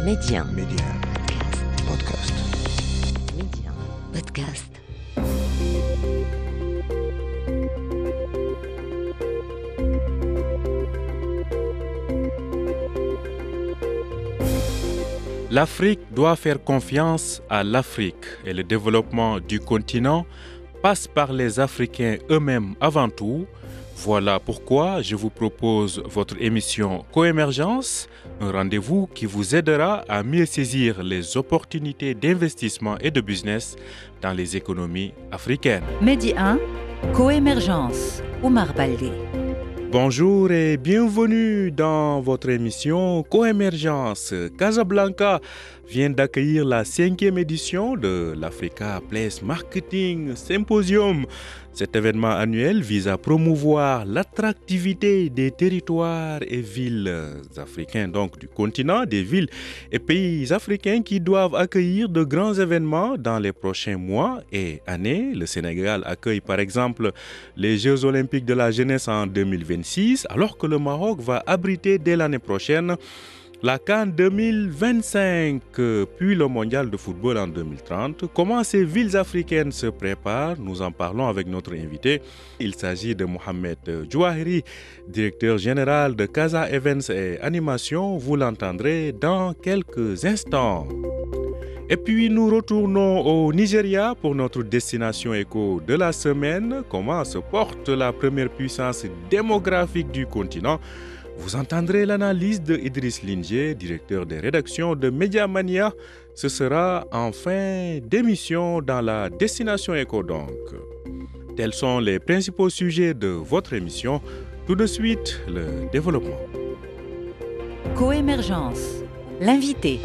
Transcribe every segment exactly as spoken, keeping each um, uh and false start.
Média. Média. Podcast. Média. Podcast. L'Afrique doit faire confiance à l'Afrique et le développement du continent passe par les Africains eux-mêmes avant tout. Voilà pourquoi je vous propose votre émission Coémergence, un rendez-vous qui vous aidera à mieux saisir les opportunités d'investissement et de business dans les économies africaines. Medi un, Coémergence, Oumar Baldé. Bonjour et bienvenue dans votre émission Coémergence. Casablanca vient d'accueillir la cinquième édition de l'Africa Place Marketing Symposium. Cet événement annuel vise à promouvoir l'attractivité des territoires et villes africains, donc du continent, des villes et pays africains qui doivent accueillir de grands événements dans les prochains mois et années. Le Sénégal accueille par exemple les Jeux olympiques de la jeunesse en deux mille vingt-six, alors que le Maroc va abriter dès l'année prochaine la CAN deux mille vingt-cinq, puis le mondial de football en deux mille trente. Comment ces villes africaines se préparent? Nous en parlons avec notre invité. Il s'agit de Mohamed Djouahiri, directeur général de Casa Events et Animation. Vous l'entendrez dans quelques instants. Et puis nous retournons au Nigeria pour notre destination éco de la semaine. Comment se porte la première puissance démographique du continent? Vous entendrez l'analyse de Idriss Lindié, directeur des rédactions de Mediamania. Ce sera en fin d'émission dans la Destination Éco donc. Tels sont les principaux sujets de votre émission. Tout de suite, le développement. Coémergence, l'invité.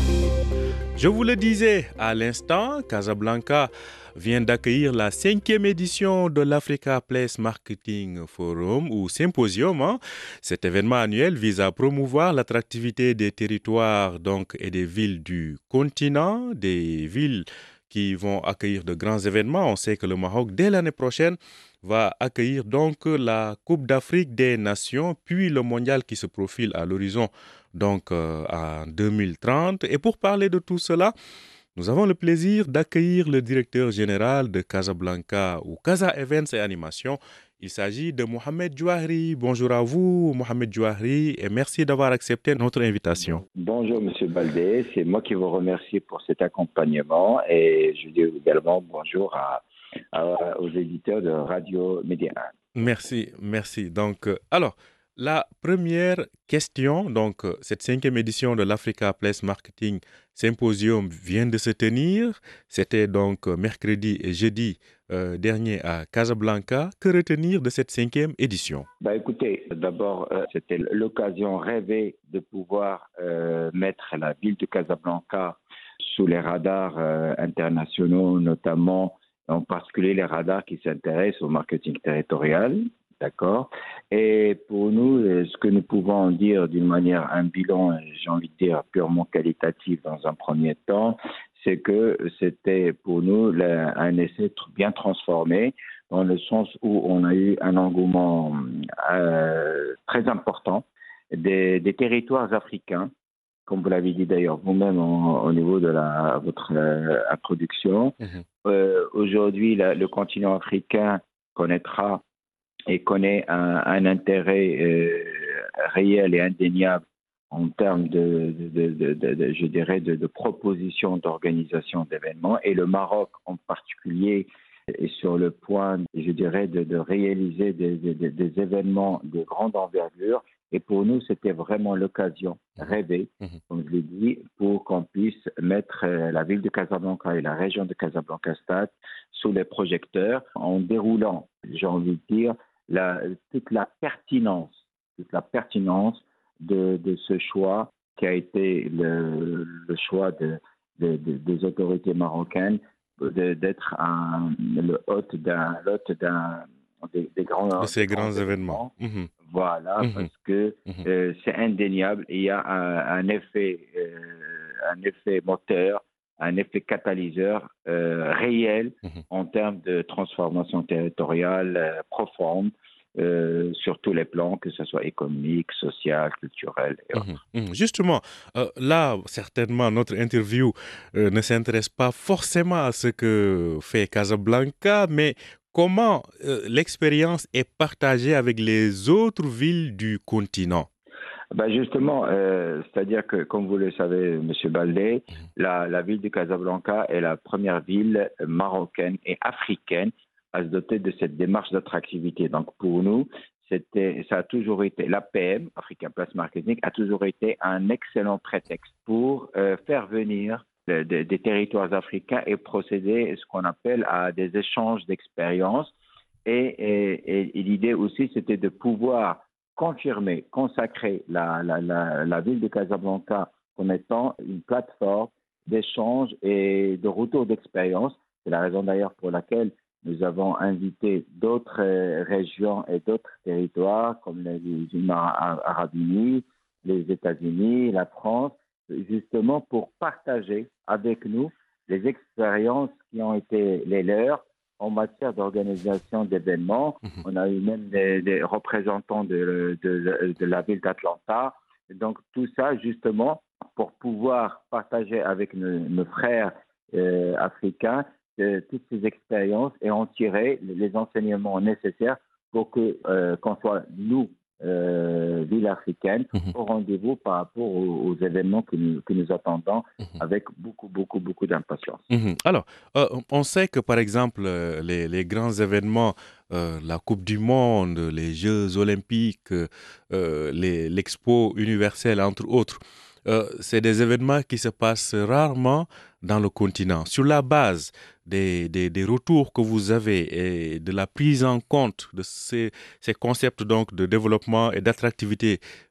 Je vous le disais à l'instant, Casablanca vient d'accueillir la cinquième édition de l'Africa Place Marketing Forum ou Symposium. Hein. Cet événement annuel vise à promouvoir l'attractivité des territoires donc, et des villes du continent, des villes qui vont accueillir de grands événements. On sait que le Maroc, dès l'année prochaine, va accueillir donc la Coupe d'Afrique des Nations, puis le mondial qui se profile à l'horizon donc euh, en deux mille trente. Et pour parler de tout cela, nous avons le plaisir d'accueillir le directeur général de Casablanca ou Casa Events et Animation. Il s'agit de Mohamed Djouahiri. Bonjour à vous, Mohamed Djouahiri, et merci d'avoir accepté notre invitation. Bonjour, Monsieur Baldé. C'est moi qui vous remercie pour cet accompagnement et je dis également bonjour à, à, aux éditeurs de Radio Média. Merci, merci. Donc, euh, alors, la première question, donc cette cinquième édition de l'Africa Place Marketing Symposium vient de se tenir. C'était donc mercredi et jeudi euh, dernier à Casablanca. Que retenir de cette cinquième édition? Bah écoutez, d'abord, euh, c'était l'occasion rêvée de pouvoir euh, mettre la ville de Casablanca sous les radars euh, internationaux, notamment en particulier les radars qui s'intéressent au marketing territorial. D'accord. Et pour nous, ce que nous pouvons dire d'une manière, un bilan, j'ai envie de dire, purement qualitatif dans un premier temps, c'est que c'était pour nous un essai bien transformé, dans le sens où on a eu un engouement euh, très important des, des territoires africains, comme vous l'avez dit d'ailleurs vous-même au, au niveau de la, votre euh, introduction. Mmh. Euh, aujourd'hui, la, le continent africain connaîtra et connaît un, un intérêt euh, réel et indéniable en termes de, de, de, de, de je dirais, de, de propositions d'organisation d'événements. Et le Maroc en particulier est sur le point, je dirais, de, de réaliser des, des, des événements de grande envergure. Et pour nous, c'était vraiment l'occasion rêvée, comme je l'ai dit, pour qu'on puisse mettre la ville de Casablanca et la région de Casablanca-Stade sous les projecteurs en déroulant, j'ai envie de dire, La, toute la pertinence, toute la pertinence de, de ce choix qui a été le, le choix de, de, de, des autorités marocaines de, d'être un, le hôte d'un, l'hôte d'un des, des grands, de ces des grands, grands événements. événements. Mmh. Voilà, mmh. parce que mmh. euh, c'est indéniable. Il y a un, un effet, euh, un effet moteur, un effet catalyseur euh, réel mmh. en termes de transformation territoriale euh, profonde euh, sur tous les plans, que ce soit économique, social, culturel et autres. Mmh mh. Justement, euh, là, certainement, notre interview euh, ne s'intéresse pas forcément à ce que fait Casablanca, mais comment euh, l'expérience est partagée avec les autres villes du continent? Ben justement, euh, c'est-à-dire que, comme vous le savez, M. Baldé, la, la ville de Casablanca est la première ville marocaine et africaine à se doter de cette démarche d'attractivité. Donc pour nous, c'était, ça a toujours été, l'A P M, Africa Place Marketing, a toujours été un excellent prétexte pour euh, faire venir de, de, des territoires africains et procéder à ce qu'on appelle à des échanges d'expériences. Et, et, et l'idée aussi, c'était de pouvoir confirmer, consacrer la, la, la, la ville de Casablanca comme étant une plateforme d'échange et de retour d'expérience. C'est la raison d'ailleurs pour laquelle nous avons invité d'autres régions et d'autres territoires comme les Émirats arabes unis, les États-Unis, la France, justement pour partager avec nous les expériences qui ont été les leurs en matière d'organisation d'événements. Mmh. On a eu même des, des représentants de, de, de la ville d'Atlanta. Donc tout ça justement pour pouvoir partager avec nos, nos frères euh, africains euh, toutes ces expériences et en tirer les enseignements nécessaires pour que euh, qu'on soit nous Euh, ville africaine mmh. au rendez-vous par rapport aux, aux événements que nous, que nous attendons mmh. avec beaucoup, beaucoup, beaucoup d'impatience. Mmh. Alors, euh, on sait que par exemple, les, les grands événements, euh, la Coupe du Monde, les Jeux Olympiques, euh, les, l'Expo universelle, entre autres, euh, c'est des événements qui se passent rarement dans le continent. Sur la base des, des, des retours que vous avez et de la prise en compte de ces, ces concepts donc de développement et d'attractivité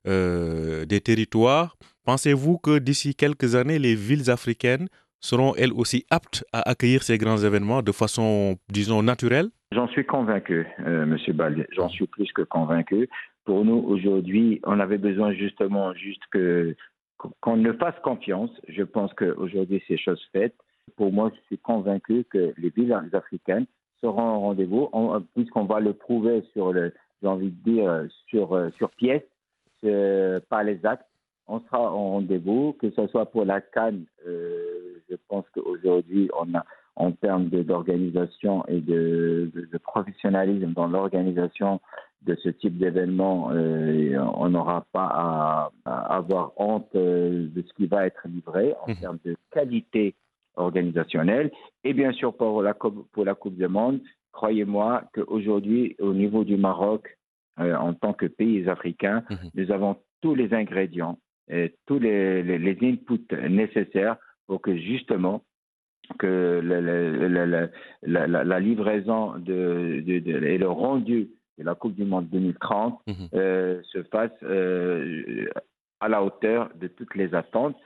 euh, des territoires, pensez-vous que d'ici quelques années, les villes africaines seront elles aussi aptes à accueillir ces grands événements de façon, disons, naturelle? J'en suis convaincu, euh, M. Baldé. J'en suis plus que convaincu. Pour nous, aujourd'hui, on avait besoin justement juste que qu'on ne fasse confiance. Je pense qu'aujourd'hui, c'est chose faite. Pour moi, je suis convaincu que les villes africaines seront au rendez-vous, on, puisqu'on va le prouver sur le, j'ai envie de dire, sur, sur pièce, euh, par les actes. On sera au rendez-vous, que ce soit pour la Cannes. Euh, je pense qu'aujourd'hui, on a, en termes de, d'organisation et de, de, de professionnalisme dans l'organisation de ce type d'événement, euh, on n'aura pas à, à avoir honte euh, de ce qui va être livré en mmh. termes de qualité organisationnelle. Et bien sûr, pour la, pour la Coupe du Monde, croyez-moi qu'aujourd'hui, au niveau du Maroc, euh, en tant que pays africain, mmh. nous avons tous les ingrédients, et tous les, les, les inputs nécessaires pour que justement, que la, la, la, la, la, la livraison de, de, de, et le rendu de la Coupe du Monde deux mille trente mmh. euh, se fasse euh, à la hauteur de toutes les attentes.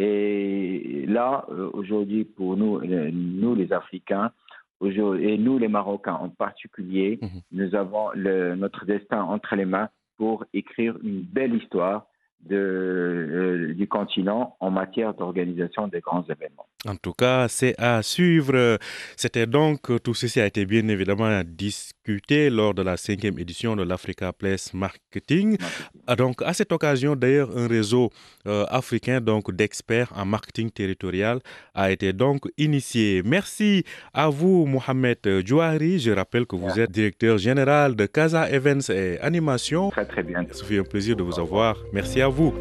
Et là, aujourd'hui, pour nous, nous les Africains, et nous les Marocains en particulier, mmh. nous avons le, notre destin entre les mains pour écrire une belle histoire de, euh, du continent en matière d'organisation des grands événements. En tout cas, c'est à suivre. C'était donc, tout ceci a été bien évidemment discuté lors de la cinquième édition de l'Africa Place Marketing. Marketing. Donc, à cette occasion, d'ailleurs, un réseau euh, africain donc d'experts en marketing territorial a été donc initié. Merci à vous, Mohamed Djouari. Je rappelle que vous Merci. êtes directeur général de Casa Events et Animation. Très, très bien. Ça fait un plaisir de vous avoir. Merci à vous.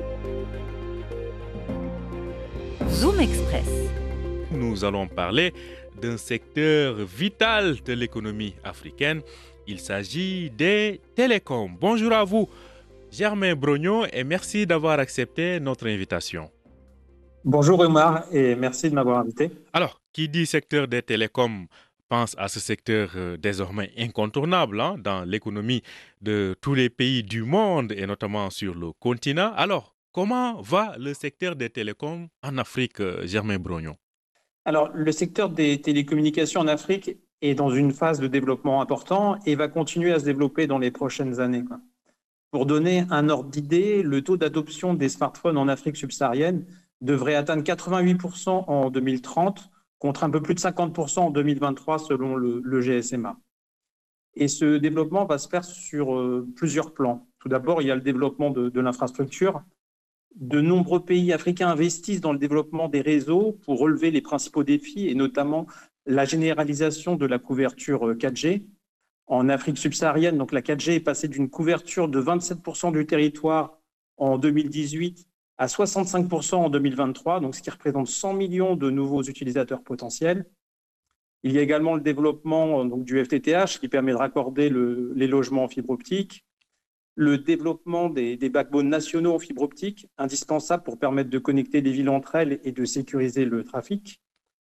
Zoom Express. Nous allons parler d'un secteur vital de l'économie africaine. Il s'agit des télécoms. Bonjour à vous, Germain Brognon, et merci d'avoir accepté notre invitation. Bonjour Omar, et merci de m'avoir invité. Alors, qui dit secteur des télécoms pense à ce secteur euh, désormais incontournable hein, dans l'économie de tous les pays du monde et notamment sur le continent. Alors, comment va le secteur des télécoms en Afrique, euh, Germain Brognon? Alors, le secteur des télécommunications en Afrique est dans une phase de développement important et va continuer à se développer dans les prochaines années. Pour donner un ordre d'idée, le taux d'adoption des smartphones en Afrique subsaharienne devrait atteindre quatre-vingt-huit pour cent en deux mille trente, contre un peu plus de cinquante pour cent en deux mille vingt-trois selon le, le G S M A. Et ce développement va se faire sur euh, plusieurs plans. Tout d'abord, il y a le développement de, de l'infrastructure. De nombreux pays africains investissent dans le développement des réseaux pour relever les principaux défis, et notamment la généralisation de la couverture quatre G. En Afrique subsaharienne, donc la quatre G est passée d'une couverture de vingt-sept pour cent du territoire en deux mille dix-huit à soixante-cinq pour cent en deux mille vingt-trois, donc ce qui représente cent millions de nouveaux utilisateurs potentiels. Il y a également le développement donc, du F T T H qui permet de raccorder le, les logements en fibre optique, le développement des, des backbones nationaux en fibre optique, indispensable pour permettre de connecter les villes entre elles et de sécuriser le trafic.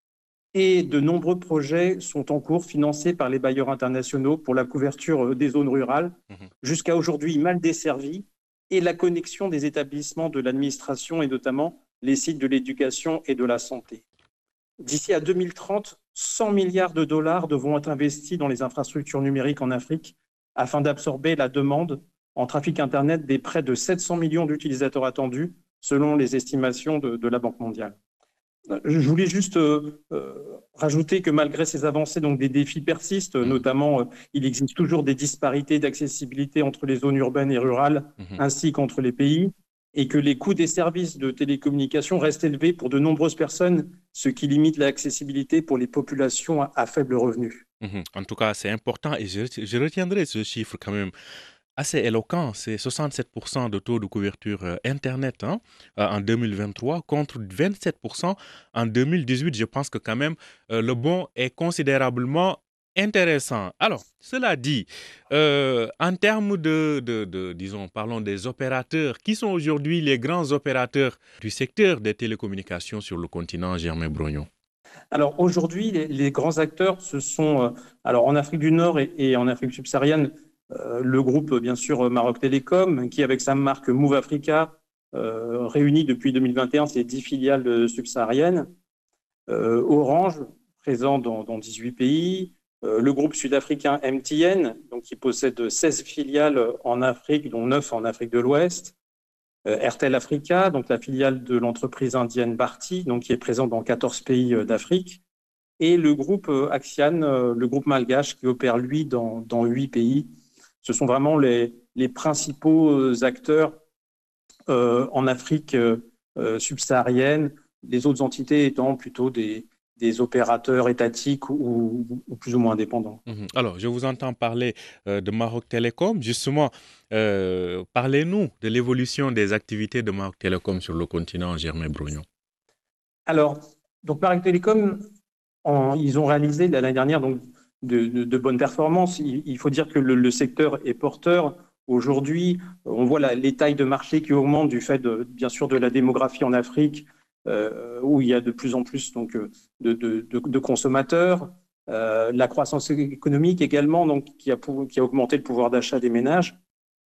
Et de nombreux projets sont en cours, financés par les bailleurs internationaux pour la couverture des zones rurales, mmh. jusqu'à aujourd'hui mal desservies, et la connexion des établissements de l'administration et notamment les sites de l'éducation et de la santé. D'ici à deux mille trente, cent milliards de dollars devront être investis dans les infrastructures numériques en Afrique afin d'absorber la demande en trafic Internet des près de sept cents millions d'utilisateurs attendus, selon les estimations de, de la Banque mondiale. Je voulais juste euh, euh, rajouter que malgré ces avancées, donc des défis persistent, notamment euh, il existe toujours des disparités d'accessibilité entre les zones urbaines et rurales, mmh. ainsi qu'entre les pays, et que les coûts des services de télécommunications restent élevés pour de nombreuses personnes, ce qui limite l'accessibilité pour les populations à, à faible revenu. Mmh. En tout cas, c'est important et je, je retiendrai ce chiffre quand même. Assez éloquent, c'est soixante-sept pour cent de taux de couverture euh, Internet hein, euh, en deux mille vingt-trois contre vingt-sept pour cent en deux mille dix-huit. Je pense que quand même euh, le bond est considérablement intéressant. Alors, cela dit, euh, en termes de, de, de, disons, parlons des opérateurs, qui sont aujourd'hui les grands opérateurs du secteur des télécommunications sur le continent, Germain Brognon? Alors aujourd'hui, les, les grands acteurs, ce sont, euh, alors en Afrique du Nord et, et en Afrique subsaharienne, Euh, le groupe, bien sûr, Maroc Télécom, qui, avec sa marque Move Africa, euh, réunit depuis deux mille vingt et un ses dix filiales subsahariennes. Euh, Orange, présent dans, dans dix-huit pays. Euh, le groupe sud-africain M T N, donc, qui possède seize filiales en Afrique, dont neuf en Afrique de l'Ouest. Euh, Airtel Africa, donc la filiale de l'entreprise indienne Bharti, donc, qui est présent dans quatorze pays d'Afrique. Et le groupe Axian, le groupe malgache, qui opère, lui, dans, dans huit pays. Ce sont vraiment les, les principaux acteurs euh, en Afrique euh, subsaharienne, les autres entités étant plutôt des, des opérateurs étatiques ou, ou plus ou moins indépendants. Mmh. Alors, je vous entends parler euh, de Maroc Télécom. Justement, euh, parlez-nous de l'évolution des activités de Maroc Télécom sur le continent, Germain Brognon. Alors, donc Maroc Télécom, en, ils ont réalisé l'année dernière donc, De, de, de bonnes performances. Il, il faut dire que le, le secteur est porteur. Aujourd'hui, on voit la, les tailles de marché qui augmentent du fait, de, bien sûr, de la démographie en Afrique, euh, où il y a de plus en plus donc, de, de, de, de consommateurs. Euh, la croissance économique également, donc, qui, a, qui a augmenté le pouvoir d'achat des ménages.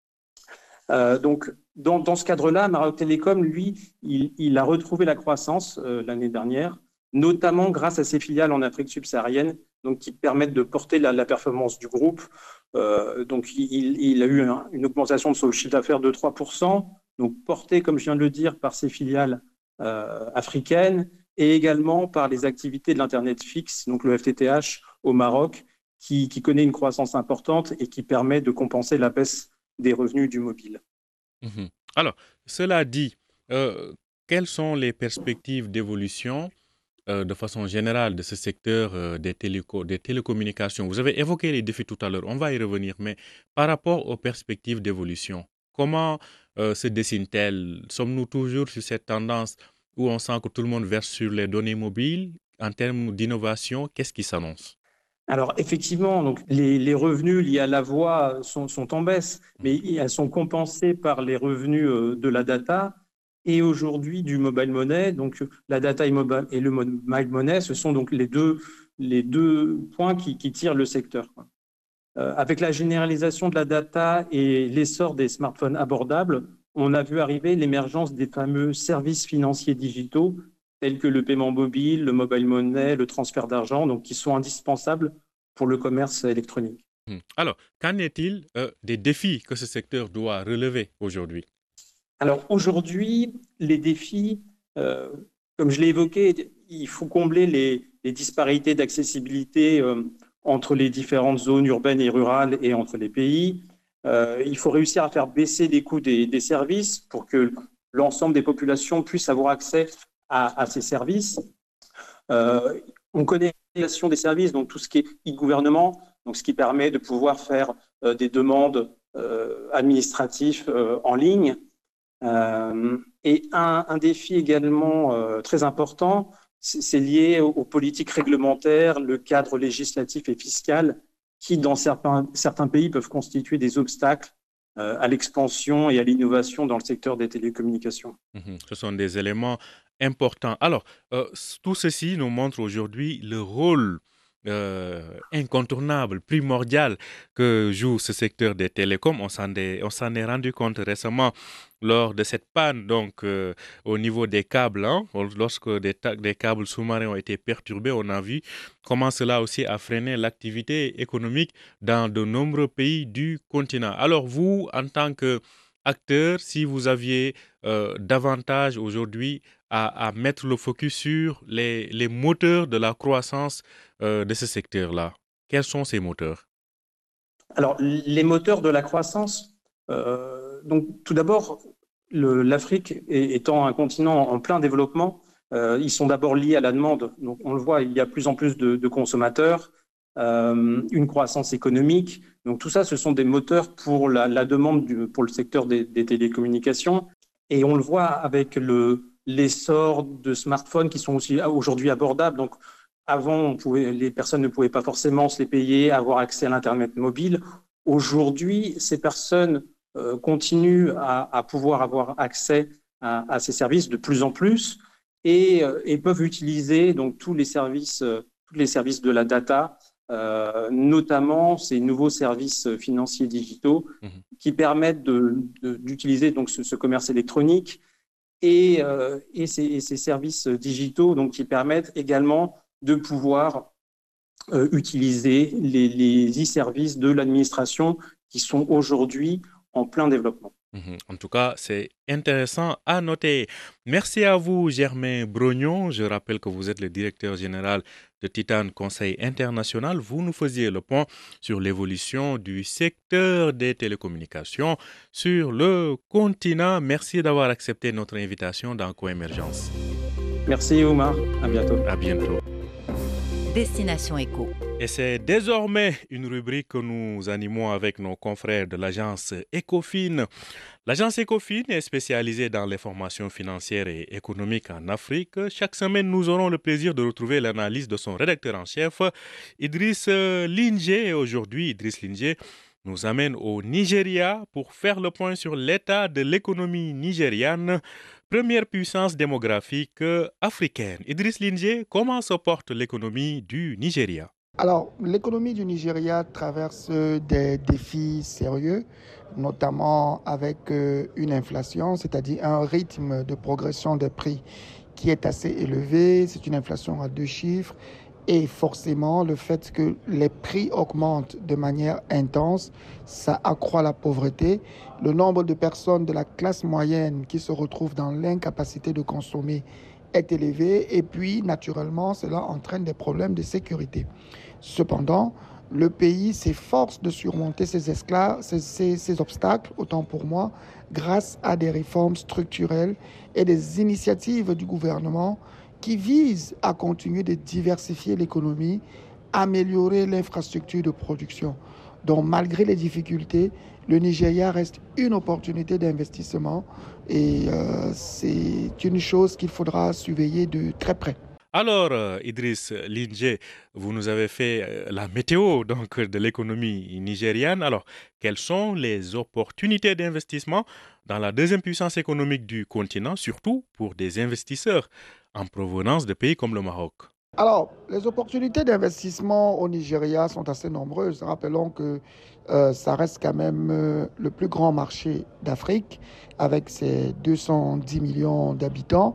Euh, donc, dans, dans ce cadre-là, Maroc Télécom, lui, il, il a retrouvé la croissance euh, l'année dernière, notamment grâce à ses filiales en Afrique subsaharienne, donc qui permettent de porter la, la performance du groupe. Euh, donc, il, il a eu un, une augmentation de son chiffre d'affaires de trois pour cent, donc porté, comme je viens de le dire, par ses filiales euh, africaines et également par les activités de l'Internet fixe, donc le F T T H au Maroc, qui, qui connaît une croissance importante et qui permet de compenser la baisse des revenus du mobile. Mmh. Alors, cela dit, euh, quelles sont les perspectives d'évolution Euh, de façon générale de ce secteur euh, des, téléco- des télécommunications? Vous avez évoqué les défis tout à l'heure, on va y revenir, mais par rapport aux perspectives d'évolution, comment euh, se dessinent-elles? Sommes-nous toujours sur cette tendance où on sent que tout le monde verse sur les données mobiles? En termes d'innovation, qu'est-ce qui s'annonce? Alors effectivement, donc, les, les revenus liés à la voix sont, sont en baisse, mais elles sont compensées par les revenus euh, de la data. Et aujourd'hui du mobile money, donc la data et, mobile, et le mobile money, ce sont donc les deux, les deux points qui, qui tirent le secteur. Euh, avec la généralisation de la data et l'essor des smartphones abordables, on a vu arriver l'émergence des fameux services financiers digitaux, tels que le paiement mobile, le mobile money, le transfert d'argent, donc qui sont indispensables pour le commerce électronique. Alors, qu'en est-il euh, des défis que ce secteur doit relever aujourd'hui? Alors aujourd'hui, les défis, euh, comme je l'ai évoqué, il faut combler les, les disparités d'accessibilité euh, entre les différentes zones urbaines et rurales et entre les pays. Euh, il faut réussir à faire baisser les coûts des, des services pour que l'ensemble des populations puissent avoir accès à, à ces services. Euh, on connaît l'organisation des services, donc tout ce qui est e-gouvernement, donc ce qui permet de pouvoir faire euh, des demandes euh, administratives euh, en ligne. Euh, et un, un défi également euh, très important, c'est lié aux, aux politiques réglementaires, le cadre législatif et fiscal, qui dans certains, certains pays peuvent constituer des obstacles euh, à l'expansion et à l'innovation dans le secteur des télécommunications. Mmh. Ce sont des éléments importants. Alors, euh, tout ceci nous montre aujourd'hui le rôle euh, incontournable, primordial que joue ce secteur des télécoms. On s'en est, on s'en est rendu compte récemment lors de cette panne donc euh, au niveau des câbles. Hein, lorsque des, ta- des câbles sous-marins ont été perturbés, on a vu comment cela aussi a freiné l'activité économique dans de nombreux pays du continent. Alors vous, en tant qu'acteur, si vous aviez euh, davantage aujourd'hui à, à mettre le focus sur les, les moteurs de la croissance euh, de ce secteur-là, quels sont ces moteurs? Alors, les moteurs de la croissance, euh, donc tout d'abord, le- l'Afrique est- étant un continent en plein développement, euh, ils sont d'abord liés à la demande. Donc, on le voit, il y a de plus en plus de, de consommateurs, euh, une croissance économique. Donc, tout ça, ce sont des moteurs pour la, la demande du- pour le secteur des, des télécommunications. Et on le voit avec le, l'essor de smartphones qui sont aussi aujourd'hui abordables. Donc, avant, on pouvait, les personnes ne pouvaient pas forcément se les payer, avoir accès à l'Internet mobile. Aujourd'hui, ces personnes euh, continuent à, à pouvoir avoir accès à, à ces services de plus en plus et, euh, et peuvent utiliser donc tous les services, euh, tous les services de la data, euh, notamment ces nouveaux services financiers digitaux Mhm. qui permettent de, de, d'utiliser donc ce, ce commerce électronique et, euh, et, ces, et ces services digitaux donc qui permettent également de pouvoir euh, utiliser les, les e-services de l'administration qui sont aujourd'hui en plein développement. Mhm. En tout cas, c'est intéressant à noter. Merci à vous, Germain Brognon. Je rappelle que vous êtes le directeur général de Titan Conseil International. Vous nous faisiez le point sur l'évolution du secteur des télécommunications sur le continent. Merci d'avoir accepté notre invitation dans Coémergence. Merci Oumar, à bientôt. À bientôt. Destination Éco. Et c'est désormais une rubrique que nous animons avec nos confrères de l'agence Ecofin. L'agence Ecofin est spécialisée dans les formations financières et économiques en Afrique. Chaque semaine, nous aurons le plaisir de retrouver l'analyse de son rédacteur en chef, Idriss Lingé. Et aujourd'hui, Idriss Lingé nous amène au Nigeria pour faire le point sur l'état de l'économie nigériane, première puissance démographique africaine. Idriss Lingé, comment se porte l'économie du Nigeria? Alors, l'économie du Nigeria traverse des défis sérieux, notamment avec une inflation, c'est-à-dire un rythme de progression des prix qui est assez élevé. C'est une inflation à deux chiffres. Et forcément, le fait que les prix augmentent de manière intense, ça accroît la pauvreté. Le nombre de personnes de la classe moyenne qui se retrouvent dans l'incapacité de consommer est élevé. Et puis, naturellement, cela entraîne des problèmes de sécurité. Cependant, le pays s'efforce de surmonter ces, esclaves, ces, ces, ces obstacles, autant pour moi, grâce à des réformes structurelles et des initiatives du gouvernement qui visent à continuer de diversifier l'économie, améliorer l'infrastructure de production. Donc, malgré les difficultés, le Nigeria reste une opportunité d'investissement et euh, c'est une chose qu'il faudra surveiller de très près. Alors, euh, Idriss Lingé, vous nous avez fait euh, la météo donc, de l'économie nigériane. Alors, quelles sont les opportunités d'investissement dans la deuxième puissance économique du continent, surtout pour des investisseurs en provenance de pays comme le Maroc? Alors, les opportunités d'investissement au Nigeria sont assez nombreuses. Rappelons que euh, ça reste quand même euh, le plus grand marché d'Afrique avec ses deux cent dix millions d'habitants.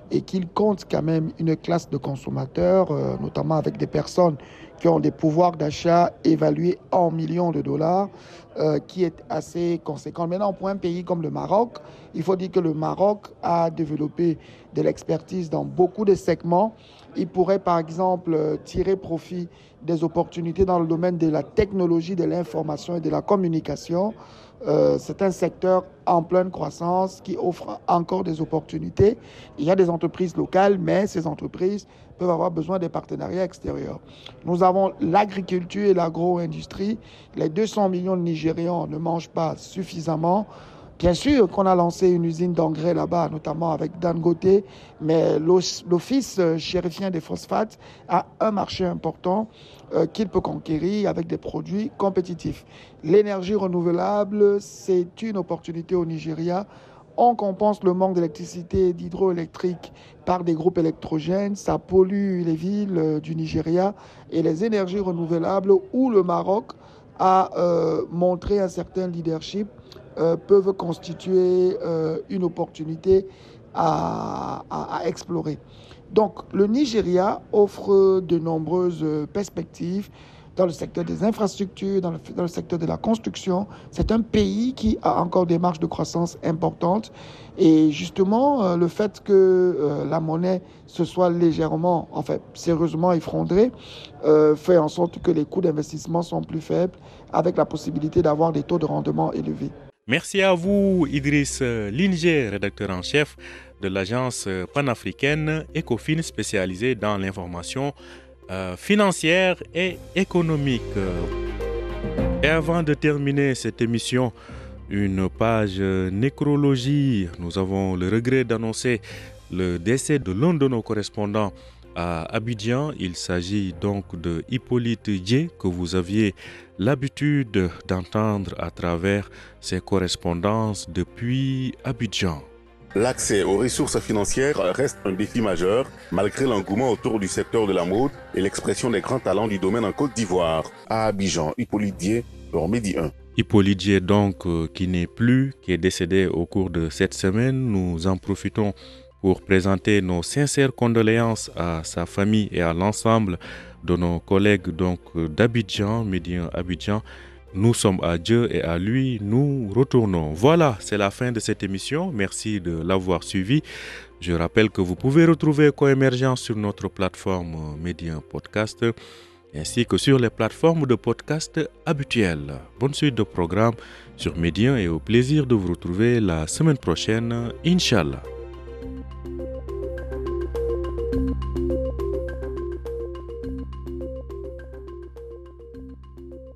et qu'il compte quand même une classe de consommateurs, euh, notamment avec des personnes qui ont des pouvoirs d'achat évalués en millions de dollars, euh, qui est assez conséquent. Maintenant, pour un pays comme le Maroc, il faut dire que le Maroc a développé de l'expertise dans beaucoup de segments. Il pourrait, par exemple, tirer profit des opportunités dans le domaine de la technologie, de l'information et de la communication. Euh, c'est un secteur en pleine croissance qui offre encore des opportunités. Il y a des entreprises locales, mais ces entreprises peuvent avoir besoin des partenariats extérieurs. Nous avons l'agriculture et l'agro-industrie. Les deux cents millions de Nigérians ne mangent pas suffisamment. Bien sûr qu'on a lancé une usine d'engrais là-bas, notamment avec Dangote, mais l'Office chérifien des phosphates a un marché important euh, qu'il peut conquérir avec des produits compétitifs. L'énergie renouvelable, c'est une opportunité au Nigeria. On compense le manque d'électricité et d'hydroélectrique par des groupes électrogènes. Ça pollue les villes du Nigeria et les énergies renouvelables où le Maroc a euh, montré un certain leadership euh, peuvent constituer euh, une opportunité à, à, à explorer. Donc le Nigeria offre de nombreuses perspectives dans le secteur des infrastructures, dans le, dans le secteur de la construction. C'est un pays qui a encore des marges de croissance importantes. Et justement, euh, le fait que euh, la monnaie se soit légèrement, enfin sérieusement effondrée, euh, fait en sorte que les coûts d'investissement sont plus faibles, avec la possibilité d'avoir des taux de rendement élevés. Merci à vous, Idriss Linger, rédacteur en chef de l'agence panafricaine Ecofin spécialisée dans l'information euh, financière et économique. Et avant de terminer cette émission, une page nécrologie. Nous avons le regret d'annoncer le décès de l'un de nos correspondants à Abidjan. Il s'agit donc de Hippolyte Dié, que vous aviez l'habitude d'entendre à travers ses correspondances depuis Abidjan. L'accès aux ressources financières reste un défi majeur, malgré l'engouement autour du secteur de la mode et l'expression des grands talents du domaine en Côte d'Ivoire. À Abidjan, Hippolyte Dié, pour Midi un. Hippolyte Dié, donc, euh, qui n'est plus, qui est décédé au cours de cette semaine. Nous en profitons pour présenter nos sincères condoléances à sa famille et à l'ensemble de nos collègues donc d'Abidjan, Midi un Abidjan. Nous sommes à Dieu et à lui, nous retournons. Voilà, c'est la fin de cette émission. Merci de l'avoir suivi. Je rappelle que vous pouvez retrouver Coémergence sur notre plateforme Midi un Podcast ainsi que sur les plateformes de podcast habituelles. Bonne suite de programme sur Midi un et au plaisir de vous retrouver la semaine prochaine, Inch'Allah.